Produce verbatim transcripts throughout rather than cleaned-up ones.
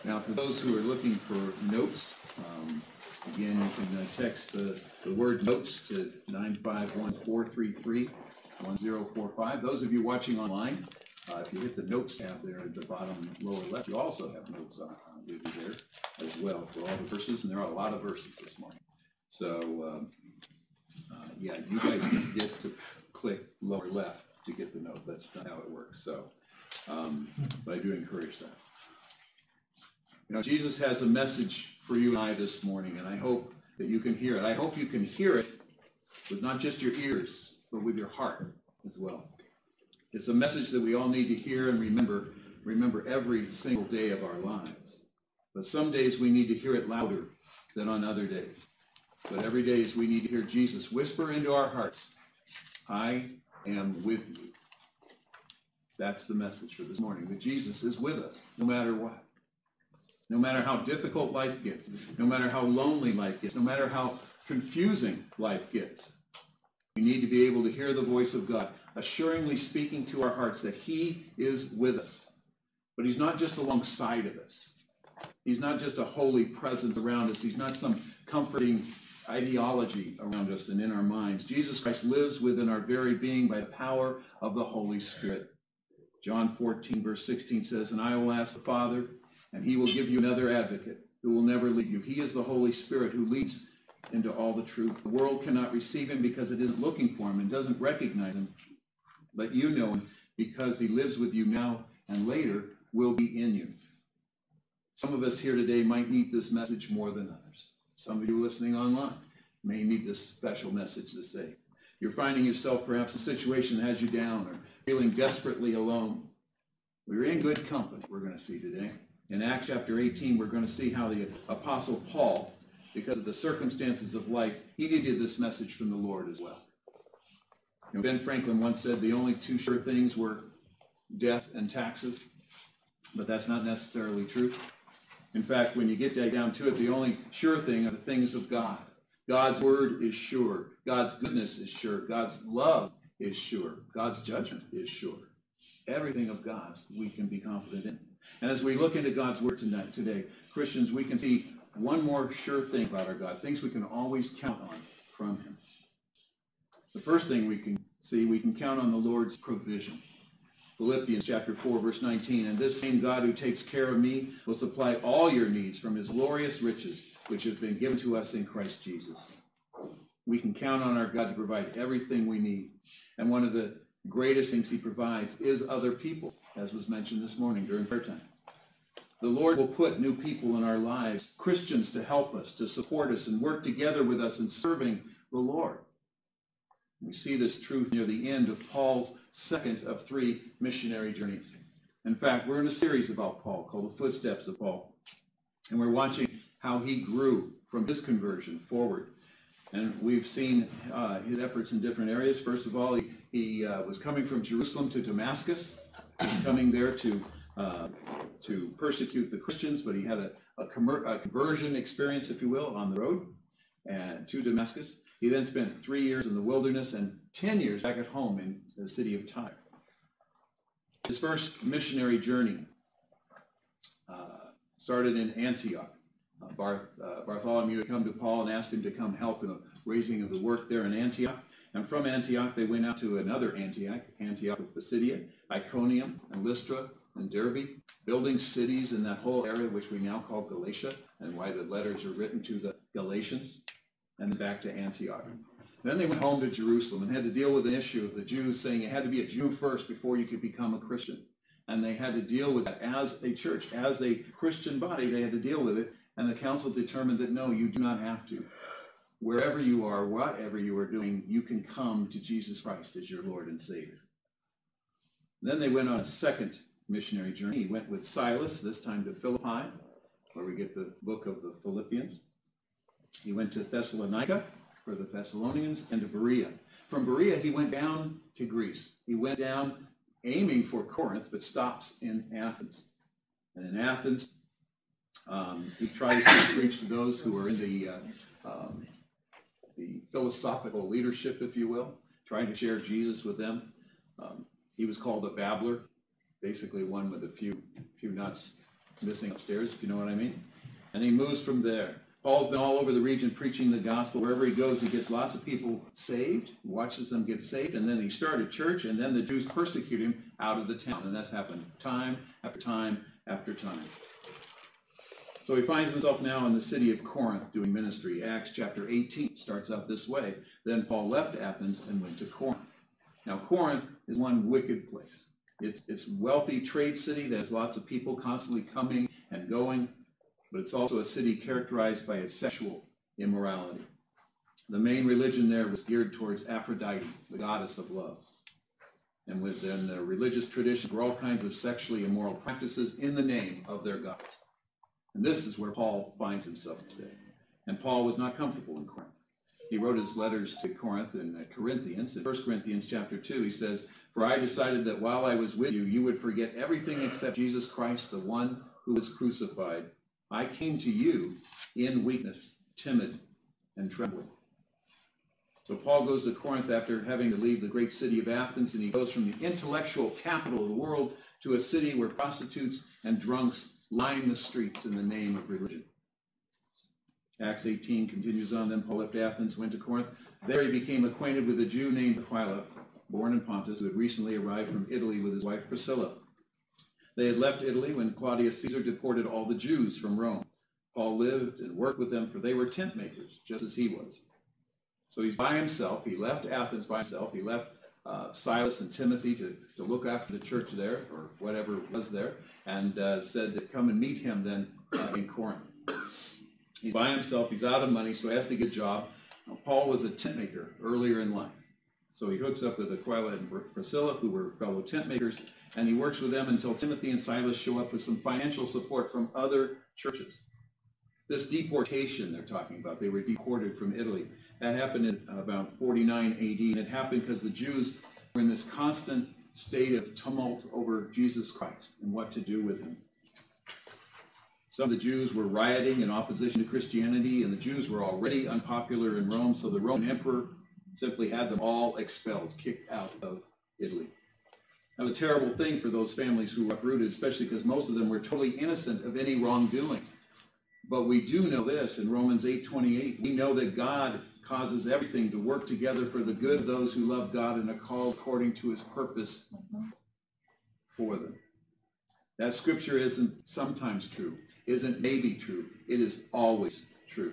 Now, for those who are looking for notes, um, again, you can uh, text the, the word notes to nine five one, four three three, one zero four five. Those of you watching online, uh, if you hit the notes tab there at the bottom lower left, you also have notes on, on with you there as well for all the verses, and there are a lot of verses this morning. So, um, uh, yeah, you guys can get to click lower left to get the notes. That's not how it works. So, um, but I do encourage that. You know, Jesus has a message for you and I this morning, and I hope that you can hear it. I hope you can hear it with not just your ears, but with your heart as well. It's a message that we all need to hear and remember, remember every single day of our lives. But some days we need to hear it louder than on other days. But every day we need to hear Jesus whisper into our hearts, I am with you. That's the message for this morning, that Jesus is with us no matter what. No matter how difficult life gets, no matter how lonely life gets, no matter how confusing life gets, we need to be able to hear the voice of God, assuringly speaking to our hearts that he is with us. But he's not just alongside of us. He's not just a holy presence around us. He's not some comforting ideology around us and in our minds. Jesus Christ lives within our very being by the power of the Holy Spirit. John fourteen, verse sixteen says, and I will ask the Father, and he will give you another advocate who will never leave you. He is the Holy Spirit who leads into all the truth. The world cannot receive him because it isn't looking for him and doesn't recognize him. But you know him because he lives with you now and later will be in you. Some of us here today might need this message more than others. Some of you listening online may need this special message to say. You're finding yourself perhaps in a situation that has you down or feeling desperately alone. We're in good company, we're going to see today. In Acts chapter eighteen, we're going to see how the Apostle Paul, because of the circumstances of life, he needed this message from the Lord as well. You know, Ben Franklin once said the only two sure things were death and taxes, but that's not necessarily true. In fact, when you get down to it, the only sure thing are the things of God. God's word is sure. God's goodness is sure. God's love is sure. God's judgment is sure. Everything of God's we can be confident in. And as we look into God's word tonight, today, Christians, we can see one more sure thing about our God, things we can always count on from him. The first thing we can see, we can count on the Lord's provision. Philippians chapter four, verse nineteen, and this same God who takes care of me will supply all your needs from his glorious riches, which have been given to us in Christ Jesus. We can count on our God to provide everything we need. And one of the greatest things he provides is other people, as was mentioned this morning during prayer time. The Lord will put new people in our lives, Christians, to help us, to support us, and work together with us in serving the Lord. We see this truth near the end of Paul's second of three missionary journeys. In fact, we're in a series about Paul called The Footsteps of Paul. And we're watching how he grew from his conversion forward. And we've seen uh, his efforts in different areas. First of all, he, he uh, was coming from Jerusalem to Damascus. He was coming there to, uh, to persecute the Christians, but he had a, a, conver a conversion experience, if you will, on the road and to Damascus. He then spent three years in the wilderness and ten years back at home in the city of Tyre. His first missionary journey uh, started in Antioch. Uh, Bar, uh, Bartholomew had come to Paul and asked him to come help in the raising of the work there in Antioch. And from Antioch, they went out to another Antioch, Antioch of Pisidia, Iconium, and Lystra, and Derbe, building cities in that whole area, which we now call Galatia, and why the letters are written to the Galatians, and then back to Antioch. Then they went home to Jerusalem and had to deal with the issue of the Jews saying you had to be a Jew first before you could become a Christian. And they had to deal with that as a church, as a Christian body, they had to deal with it. And the council determined that no, you do not have to. Wherever you are, whatever you are doing, you can come to Jesus Christ as your Lord and Savior. Then they went on a second missionary journey. He went with Silas, this time to Philippi, where we get the book of the Philippians. He went to Thessalonica for the Thessalonians and to Berea. From Berea, he went down to Greece. He went down aiming for Corinth, but stops in Athens. And in Athens, um, he tries to preach to those who are in the, uh, um, the philosophical leadership, if you will, trying to share Jesus with them. Um, he was called a babbler, basically one with a few, few nuts. missing upstairs, if you know what I mean. And he moves from there. Paul's been all over the region preaching the gospel. Wherever he goes, he gets lots of people saved, watches them get saved, and then he started church, and then the Jews persecute him out of the town. And that's happened time after time after time. So he finds himself now in the city of Corinth doing ministry. Acts chapter eighteen starts out this way. Then Paul left Athens and went to Corinth. Now Corinth is one wicked place. It's it's a wealthy trade city that has lots of people constantly coming and going, but it's also a city characterized by its sexual immorality. The main religion there was geared towards Aphrodite, the goddess of love. And within the religious tradition were all kinds of sexually immoral practices in the name of their gods. And this is where Paul finds himself today. And Paul was not comfortable in Corinth. He wrote his letters to Corinth and Corinthians. In First Corinthians chapter two, he says, "For I decided that while I was with you, you would forget everything except Jesus Christ, the one who was crucified. I came to you in weakness, timid, and trembling." So Paul goes to Corinth after having to leave the great city of Athens, and he goes from the intellectual capital of the world to a city where prostitutes and drunks line the streets in the name of religion. Acts eighteen continues on. Then Paul left Athens, went to Corinth. There he became acquainted with a Jew named Aquila, born in Pontus, who had recently arrived from Italy with his wife Priscilla. They had left Italy when Claudius Caesar deported all the Jews from Rome. Paul lived and worked with them, for they were tent makers, just as he was. So he's by himself. He left Athens by himself. He left uh, Silas and Timothy to, to look after the church there, or whatever was there, and uh, said to come and meet him then uh, in Corinth. He's by himself. He's out of money, so he has to get a job. Now, Paul was a tent maker earlier in life. So he hooks up with Aquila and Priscilla, who were fellow tent makers, and he works with them until Timothy and Silas show up with some financial support from other churches. This deportation they're talking about, they were deported from Italy. That happened in about forty-nine A D, and it happened because the Jews were in this constant state of tumult over Jesus Christ and what to do with him. Some of the Jews were rioting in opposition to Christianity, and the Jews were already unpopular in Rome, so the Roman emperor simply had them all expelled, kicked out of Italy. That was a terrible thing for those families who were uprooted, especially because most of them were totally innocent of any wrongdoing. But we do know this in Romans eight twenty-eight. We know that God causes everything to work together for the good of those who love God and are called according to his purpose for them. That scripture isn't sometimes true, isn't maybe true. It is always true.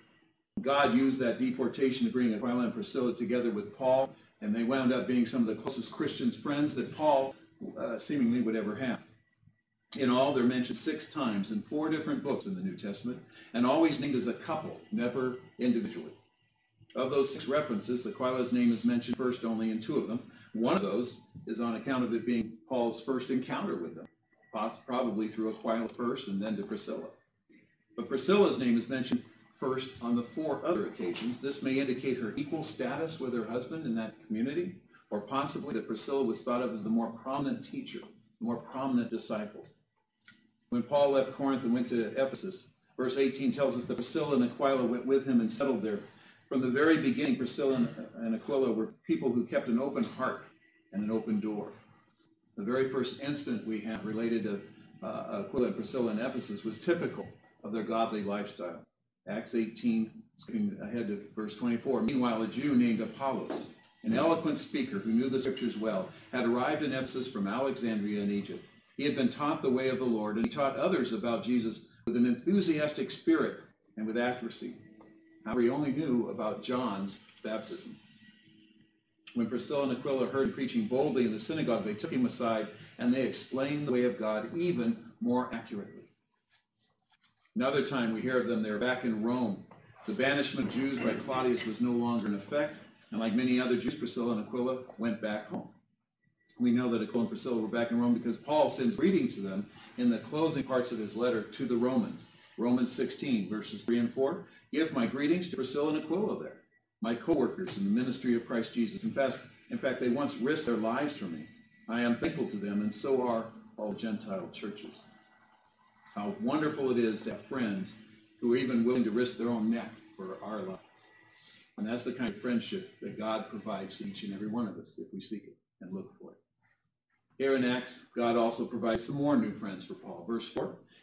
God used that deportation to bring Aquila and Priscilla together with Paul, and they wound up being some of the closest Christians friends that Paul uh, seemingly would ever have. In all, they're mentioned six times in four different books in the New Testament, and always named as a couple, never individually. Of those six references, Aquila's name is mentioned first only in two of them. One of those is on account of it being Paul's first encounter with them, probably through Aquila first and then to Priscilla. But Priscilla's name is mentioned first on the four other occasions. This may indicate her equal status with her husband in that community, or possibly that Priscilla was thought of as the more prominent teacher, the more prominent disciple. When Paul left Corinth and went to Ephesus, verse eighteen tells us that Priscilla and Aquila went with him and settled there. From the very beginning, Priscilla and Aquila were people who kept an open heart and an open door. The very first incident we have related to uh, Aquila and Priscilla in Ephesus was typical of their godly lifestyle. Acts eighteen, skipping ahead to verse twenty-four. Meanwhile, a Jew named Apollos, an eloquent speaker who knew the scriptures well, had arrived in Ephesus from Alexandria in Egypt. He had been taught the way of the Lord, and he taught others about Jesus with an enthusiastic spirit and with accuracy. However, he only knew about John's baptism. When Priscilla and Aquila heard him preaching boldly in the synagogue, they took him aside, and they explained the way of God even more accurately. Another time we hear of them, they're back in Rome. The banishment of Jews by Claudius was no longer in effect, and like many other Jews, Priscilla and Aquila went back home. We know that Aquila and Priscilla were back in Rome because Paul sends greeting to them in the closing parts of his letter to the Romans. Romans sixteen, verses three and four. Give my greetings to Priscilla and Aquila there, my co-workers in the ministry of Christ Jesus. In fact, in fact, they once risked their lives for me. I am thankful to them, and so are all Gentile churches. How wonderful it is to have friends who are even willing to risk their own neck for our lives. And that's the kind of friendship that God provides to each and every one of us if we seek it and look for it. Here in Acts, God also provides some more new friends for Paul. Verse four,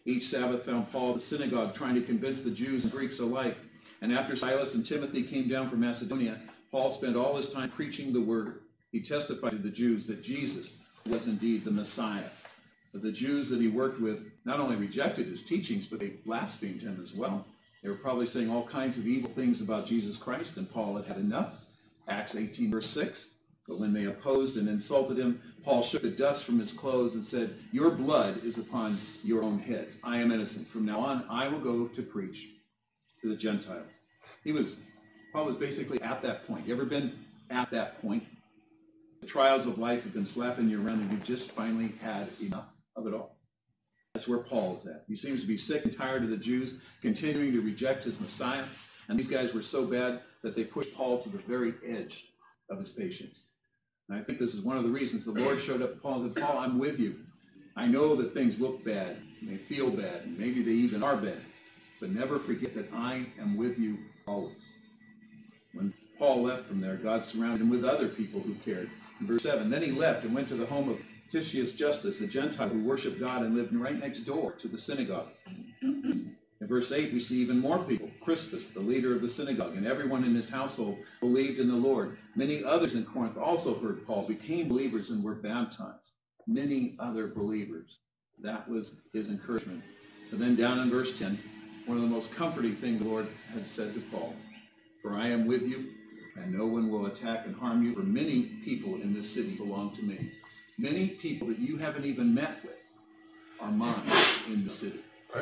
Each Sabbath found Paul at the synagogue trying to convince the Jews and Greeks alike. And after Silas and Timothy came down from Macedonia, Paul spent all his time preaching the word. He testified to the Jews that Jesus was indeed the Messiah. But the Jews that he worked with not only rejected his teachings, but they blasphemed him as well. They were probably saying all kinds of evil things about Jesus Christ, and Paul had had enough. Acts eighteen, verse six. But when they opposed and insulted him, Paul shook the dust from his clothes and said, "Your blood is upon your own heads. I am innocent. From now on, I will go to preach to the Gentiles." He was, Paul was basically at that point. You ever been at that point? The trials of life have been slapping you around and you've just finally had enough of it all. That's where Paul is at. He seems to be sick and tired of the Jews continuing to reject his Messiah. And these guys were so bad that they pushed Paul to the very edge of his patience. And I think this is one of the reasons the Lord showed up to Paul and said, "Paul, I'm with you. I know that things look bad, and they feel bad, and maybe they even are bad. But never forget that I am with you always." When Paul left from there, God surrounded him with other people who cared. In verse seven, then he left and went to the home of Titius Justus, a Gentile who worshiped God and lived right next door to the synagogue. In verse eight, we see even more people. Crispus, the leader of the synagogue, and everyone in his household believed in the Lord. Many others in Corinth also heard Paul, became believers, and were baptized. Many other believers. That was his encouragement. And then down in verse ten, one of the most comforting things the Lord had said to Paul, "For I am with you, and no one will attack and harm you, for many people in this city belong to me." Many people that you haven't even met with are mine in the city.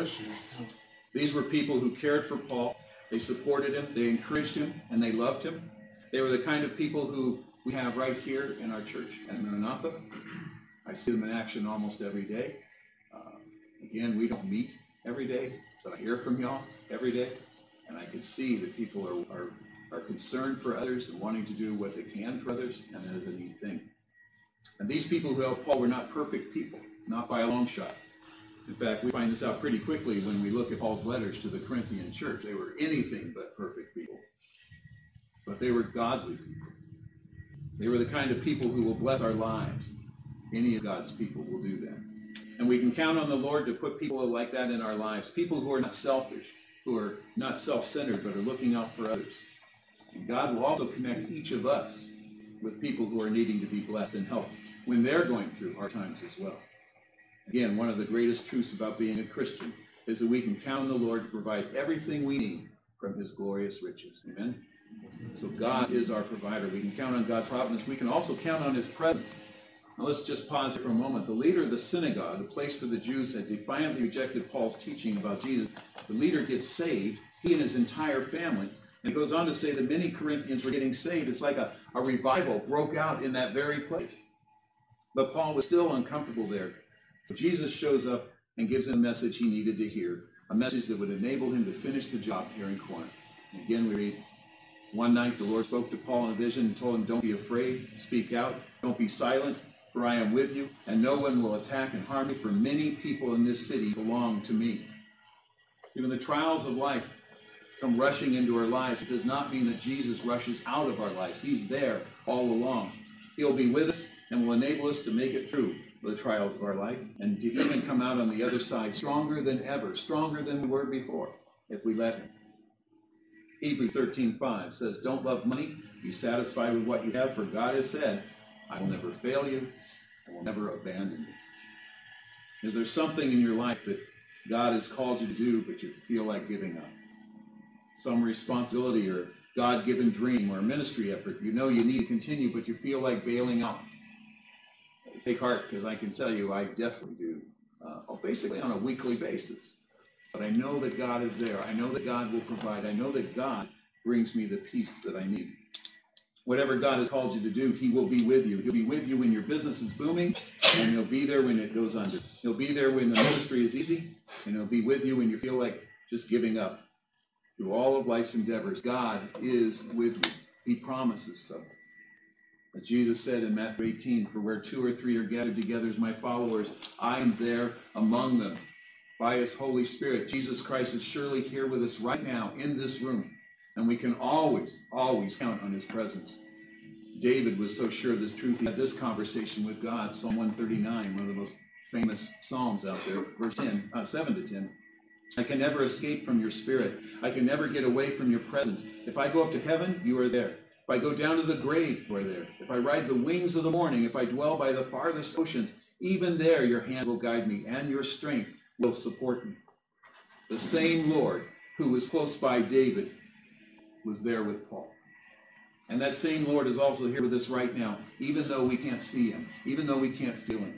These were people who cared for Paul. They supported him, they encouraged him, and they loved him. They were the kind of people who we have right here in our church at Maranatha. I see them in action almost every day. Uh, again, we don't meet every day, but I hear from y'all every day, and I can see that people are, are, are concerned for others and wanting to do what they can for others, and that is a neat thing. And these people who helped Paul were not perfect people, not by a long shot. In fact, we find this out pretty quickly when we look at Paul's letters to the Corinthian church. They were anything but perfect people, but they were godly people. They were the kind of people who will bless our lives. Any of God's people will do that. And we can count on the Lord to put people like that in our lives, people who are not selfish, who are not self-centered, but are looking out for others. And God will also connect each of us with people who are needing to be blessed and helped when they're going through hard times as well. Again, one of the greatest truths about being a Christian is that we can count on the Lord to provide everything we need from his glorious riches. Amen? So God is our provider. We can count on God's providence. We can also count on his presence. Now let's just pause here for a moment. The leader of the synagogue, the place where the Jews had defiantly rejected Paul's teaching about Jesus, the leader gets saved, he and his entire family. And it goes on to say that many Corinthians were getting saved. It's like a, a revival broke out in that very place. But Paul was still uncomfortable there. So Jesus shows up and gives him a message he needed to hear, a message that would enable him to finish the job here in Corinth. And again, we read, one night the Lord spoke to Paul in a vision and told him, "Don't be afraid, speak out, don't be silent, for I am with you, and no one will attack and harm you, for many people in this city belong to me." Even the trials of life come rushing into our lives. It does not mean that Jesus rushes out of our lives. He's there all along. He'll be with us and will enable us to make it through the trials of our life and to even come out on the other side stronger than ever, stronger than we were before, if we let him. Hebrews thirteen five says, "Don't love money. Be satisfied with what you have, for God has said, I will never fail you. I will never abandon you." Is there something in your life that God has called you to do, but you feel like giving up? Some responsibility or God-given dream or ministry effort you know you need to continue, but you feel like bailing out. Take heart, because I can tell you I definitely do, uh, basically on a weekly basis. But I know that God is there. I know that God will provide. I know that God brings me the peace that I need. Whatever God has called you to do, he will be with you. He'll be with you when your business is booming, and he'll be there when it goes under. He'll be there when the ministry is easy, and he'll be with you when you feel like just giving up. Through all of life's endeavors, God is with you. He promises so. But Jesus said in Matthew eighteen, "For where two or three are gathered together as my followers, I am there among them." By his Holy Spirit, Jesus Christ is surely here with us right now in this room. And we can always, always count on his presence. David was so sure of this truth, he had this conversation with God, Psalm one thirty-nine, one of the most famous Psalms out there, verse ten, uh, seven to ten. I can never escape from your spirit. I can never get away from your presence. If I go up to heaven, you are there. If I go down to the grave, you are there. If I ride the wings of the morning, if I dwell by the farthest oceans, even there your hand will guide me, and your strength will support me. The same Lord who was close by David was there with Paul. And that same Lord is also here with us right now, even though we can't see him, even though we can't feel him.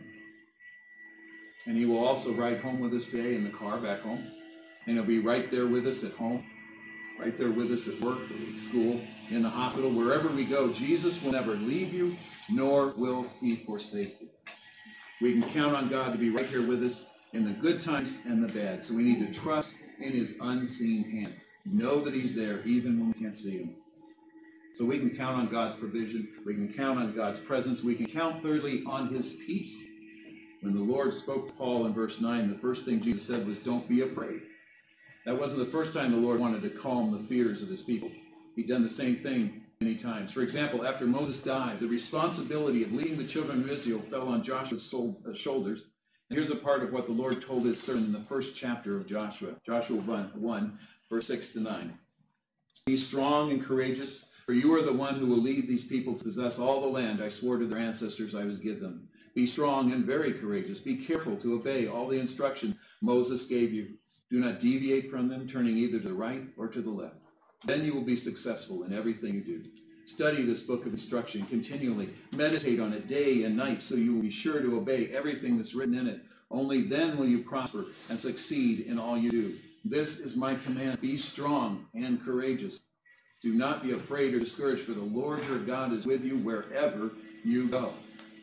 And he will also ride home with us today in the car back home. And he'll be right there with us at home, right there with us at work, at school, in the hospital, wherever we go. Jesus will never leave you, nor will he forsake you. We can count on God to be right here with us in the good times and the bad. So we need to trust in his unseen hand. Know that he's there even when we can't see him. So we can count on God's provision. We can count on God's presence. We can count, thirdly, on his peace. When the Lord spoke to Paul in verse nine, the first thing Jesus said was, don't be afraid. That wasn't the first time the Lord wanted to calm the fears of his people. He'd done the same thing many times. For example, after Moses died, the responsibility of leading the children of Israel fell on Joshua's shoulders. And here's a part of what the Lord told his servant in the first chapter of Joshua, Joshua one, verse six to nine. Be strong and courageous, for you are the one who will lead these people to possess all the land I swore to their ancestors I would give them. Be strong and very courageous. Be careful to obey all the instructions Moses gave you. Do not deviate from them, turning either to the right or to the left. Then you will be successful in everything you do. Study this book of instruction continually. Meditate on it day and night so you will be sure to obey everything that's written in it. Only then will you prosper and succeed in all you do. This is my command. Be strong and courageous. Do not be afraid or discouraged, for the Lord your God is with you wherever you go.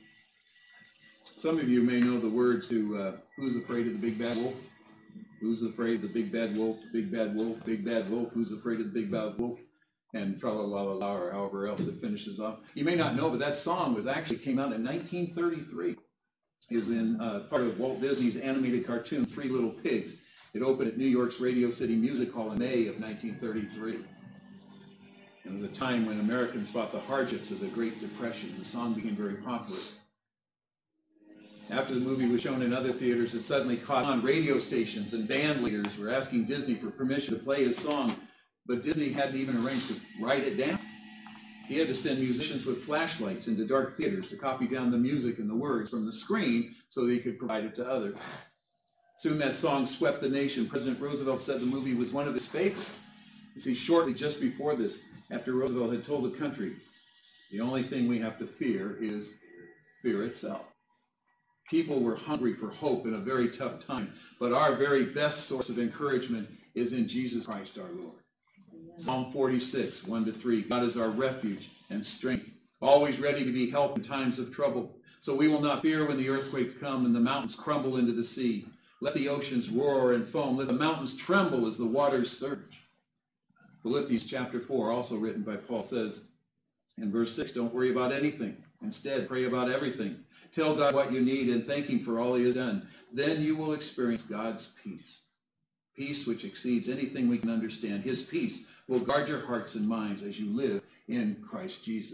Some of you may know the words to uh, Who's Afraid of the Big Bad Wolf? Who's afraid of the big bad wolf? Big bad wolf, big bad wolf. Who's afraid of the big bad wolf? And tra-la-la-la-la, or however else it finishes off. You may not know, but that song was actually came out in nineteen thirty-three. It was in uh, part of Walt Disney's animated cartoon, Three Little Pigs. It opened at New York's Radio City Music Hall in May of nineteen thirty-three. It was a time when Americans fought the hardships of the Great Depression. The song became very popular. After the movie was shown in other theaters, it suddenly caught on. Radio stations and band leaders were asking Disney for permission to play his song, but Disney hadn't even arranged to write it down. He had to send musicians with flashlights into dark theaters to copy down the music and the words from the screen so that he could provide it to others. Soon that song swept the nation. President Roosevelt said the movie was one of his favorites. You see, shortly just before this, after Roosevelt had told the country, the only thing we have to fear is fear itself. People were hungry for hope in a very tough time, but our very best source of encouragement is in Jesus Christ our Lord. Amen. Psalm forty-six, one to three, God is our refuge and strength, always ready to be helped in times of trouble. So we will not fear when the earthquakes come and the mountains crumble into the sea. Let the oceans roar and foam. Let the mountains tremble as the waters surge. Philippians chapter four, also written by Paul, says in verse six, don't worry about anything. Instead, pray about everything. Tell God what you need and thank him for all he has done. Then you will experience God's peace. Peace which exceeds anything we can understand. His peace will guard your hearts and minds as you live in Christ Jesus.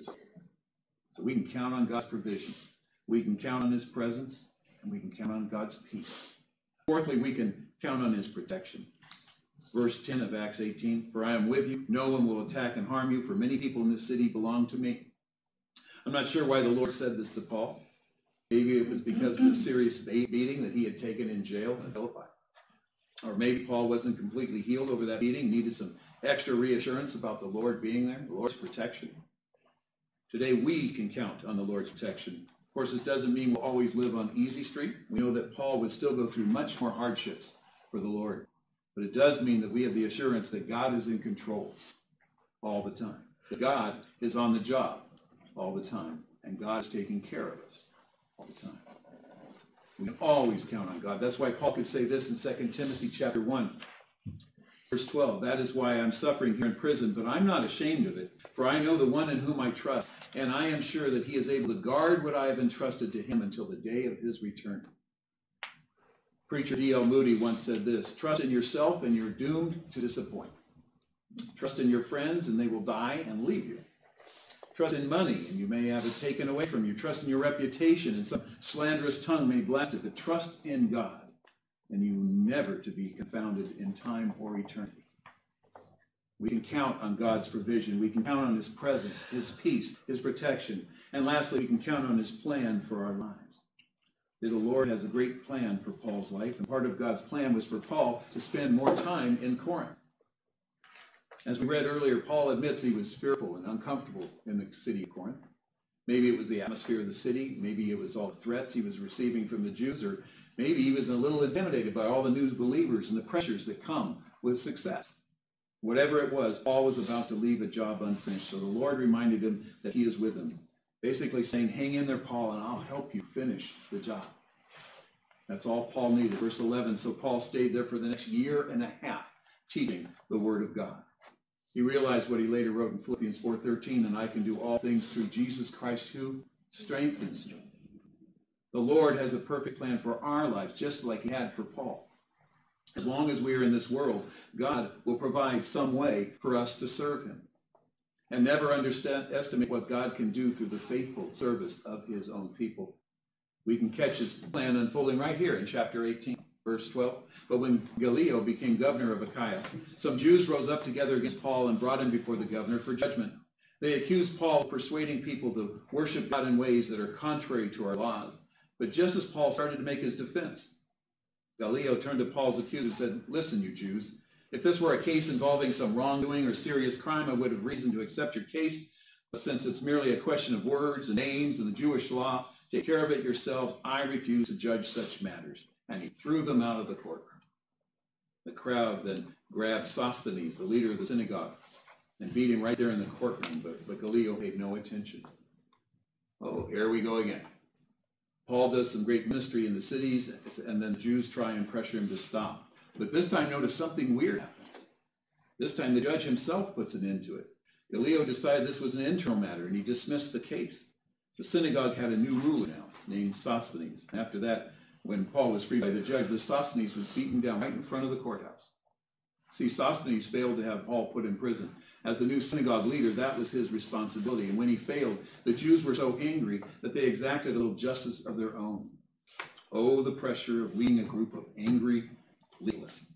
So we can count on God's provision. We can count on his presence, and we can count on God's peace. Fourthly, we can count on his protection. Verse ten of Acts eighteen, for I am with you. No one will attack and harm you, for many people in this city belong to me. I'm not sure why the Lord said this to Paul. Maybe it was because of the serious beating that he had taken in jail in Philippi. Or maybe Paul wasn't completely healed over that beating, needed some extra reassurance about the Lord being there, the Lord's protection. Today we can count on the Lord's protection. Of course, this doesn't mean we'll always live on easy street. We know that Paul would still go through much more hardships for the Lord. But it does mean that we have the assurance that God is in control all the time. That God is on the job all the time. And God is taking care of us all the time. We can always count on God. That's why Paul could say this in Second Timothy chapter one, verse twelve. That is why I'm suffering here in prison, but I'm not ashamed of it, for I know the one in whom I trust, and I am sure that he is able to guard what I have entrusted to him until the day of his return. Preacher D L Moody once said this, trust in yourself and you're doomed to disappoint. Trust in your friends and they will die and leave you. Trust in money, and you may have it taken away from you. Trust in your reputation, and some slanderous tongue may blast it. But trust in God, and you never to be confounded in time or eternity. We can count on God's provision. We can count on his presence, his peace, his protection. And lastly, we can count on his plan for our lives. The Lord has a great plan for Paul's life, and part of God's plan was for Paul to spend more time in Corinth. As we read earlier, Paul admits he was fearful and uncomfortable in the city of Corinth. Maybe it was the atmosphere of the city. Maybe it was all the threats he was receiving from the Jews, or maybe he was a little intimidated by all the new believers and the pressures that come with success. Whatever it was, Paul was about to leave a job unfinished, so the Lord reminded him that he is with him, basically saying, hang in there, Paul, and I'll help you finish the job. That's all Paul needed. Verse eleven, so Paul stayed there for the next year and a half, teaching the word of God. He realized what he later wrote in Philippians four thirteen, and I can do all things through Jesus Christ who strengthens me. The Lord has a perfect plan for our lives, just like he had for Paul. As long as we are in this world, God will provide some way for us to serve him. And never underestimate what God can do through the faithful service of his own people. We can catch his plan unfolding right here in chapter eighteen, verse twelve. But when Gallio became governor of Achaia, some Jews rose up together against Paul and brought him before the governor for judgment. They accused Paul of persuading people to worship God in ways that are contrary to our laws. But just as Paul started to make his defense, Gallio turned to Paul's accusers and said, listen, you Jews, if this were a case involving some wrongdoing or serious crime, I would have reason to accept your case. But since it's merely a question of words and names and the Jewish law, take care of it yourselves. I refuse to judge such matters. And he threw them out of the courtroom. The crowd then grabbed Sosthenes, the leader of the synagogue, and beat him right there in the courtroom. But, but Gallio paid no attention. Oh, here we go again. Paul does some great ministry in the cities, and then the Jews try and pressure him to stop. But this time, notice something weird happens. This time, the judge himself puts an end to it. Gallio decided this was an internal matter, and he dismissed the case. The synagogue had a new ruler now, named Sosthenes. After that, when Paul was freed by the judge, the Sosthenes was beaten down right in front of the courthouse. See, Sosthenes failed to have Paul put in prison. As the new synagogue leader, that was his responsibility. And when he failed, the Jews were so angry that they exacted a little justice of their own. Oh, the pressure of leading a group of angry legalists.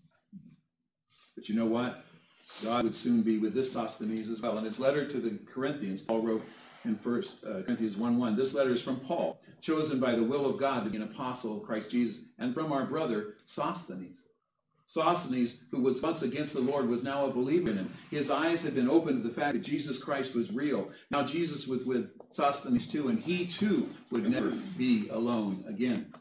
But you know what? God would soon be with this Sosthenes as well. In his letter to the Corinthians, Paul wrote in First uh, Corinthians one one, this letter is from Paul, chosen by the will of God to be an apostle of Christ Jesus, and from our brother Sosthenes. Sosthenes, who was once against the Lord, was now a believer in him. His eyes had been opened to the fact that Jesus Christ was real. Now Jesus was with Sosthenes too, and he too would never be alone again.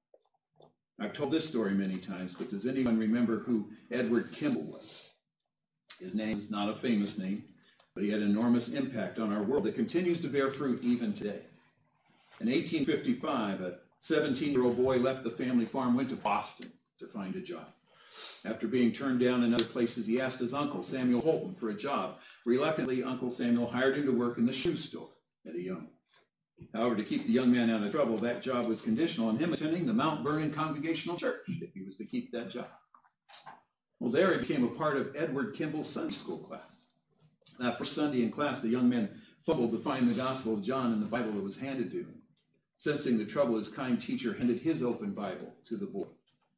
I've told this story many times, but does anyone remember who Edward Kimball was? His name is not a famous name, but he had enormous impact on our world that continues to bear fruit even today. In eighteen fifty-five, a seventeen-year-old boy left the family farm, went to Boston to find a job. After being turned down in other places, he asked his uncle, Samuel Holton, for a job. Reluctantly, Uncle Samuel hired him to work in the shoe store that he owned. However, to keep the young man out of trouble, that job was conditional on him attending the Mount Vernon Congregational Church if he was to keep that job. Well, there he became a part of Edward Kimball's Sunday school class. That first Sunday in class, the young man fumbled to find the Gospel of John in the Bible that was handed to him. Sensing the trouble, his kind teacher handed his open Bible to the boy.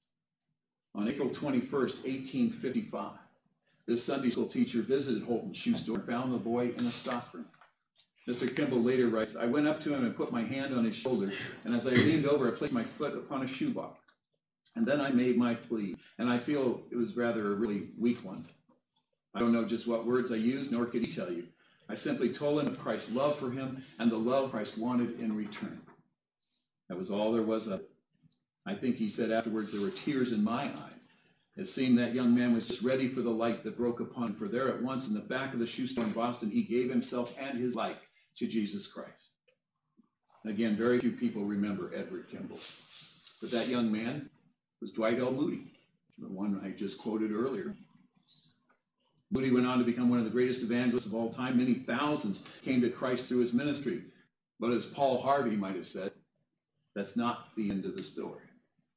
On April twenty-first, eighteen fifty-five, this Sunday school teacher visited Holton's shoe store and found the boy in a stockroom. Mister Kimball later writes, I went up to him and put my hand on his shoulder, and as I leaned over, I placed my foot upon a shoebox. And then I made my plea, and I feel it was rather a really weak one. I don't know just what words I used, nor could he tell you. I simply told him of Christ's love for him and the love Christ wanted in return. That was all there was of it. I think he said afterwards there were tears in my eyes. It seemed that young man was just ready for the light that broke upon him, for there at once in the back of the shoe store in Boston, he gave himself and his life to Jesus Christ. Again, very few people remember Edward Kimball. But that young man was Dwight L. Moody, the one I just quoted earlier. Moody went on to become one of the greatest evangelists of all time. Many thousands came to Christ through his ministry. But as Paul Harvey might have said, that's not the end of the story.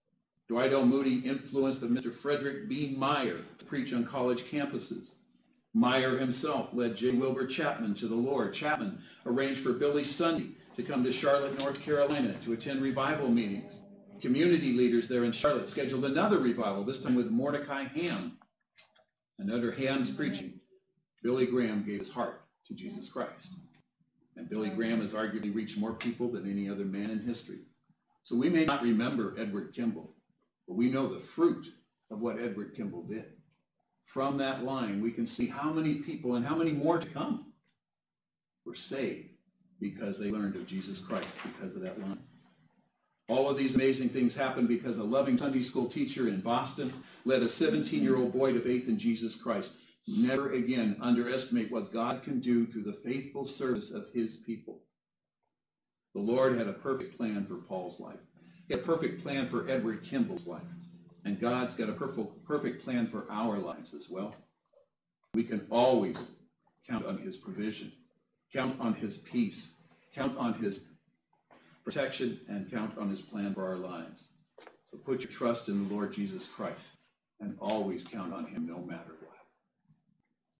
Dwight L. Moody influenced Mister Frederick B. Meyer to preach on college campuses. Meyer himself led J. Wilbur Chapman to the Lord. Chapman arranged for Billy Sunday to come to Charlotte, North Carolina to attend revival meetings. Community leaders there in Charlotte scheduled another revival, this time with Mordecai Ham. And under Ham's preaching, Billy Graham gave his heart to Jesus Christ. And Billy Graham has arguably reached more people than any other man in history. So we may not remember Edward Kimball, but we know the fruit of what Edward Kimball did. From that line, we can see how many people and how many more to come were saved because they learned of Jesus Christ because of that line. All of these amazing things happened because a loving Sunday school teacher in Boston led a seventeen-year-old boy to faith in Jesus Christ. Never again underestimate what God can do through the faithful service of his people. The Lord had a perfect plan for Paul's life. He had a perfect plan for Edward Kimball's life. And God's got a perfect, perfect plan for our lives as well. We can always count on his provision, count on his peace, count on his protection, and count on his plan for our lives. So put your trust in the Lord Jesus Christ and always count on him no matter what.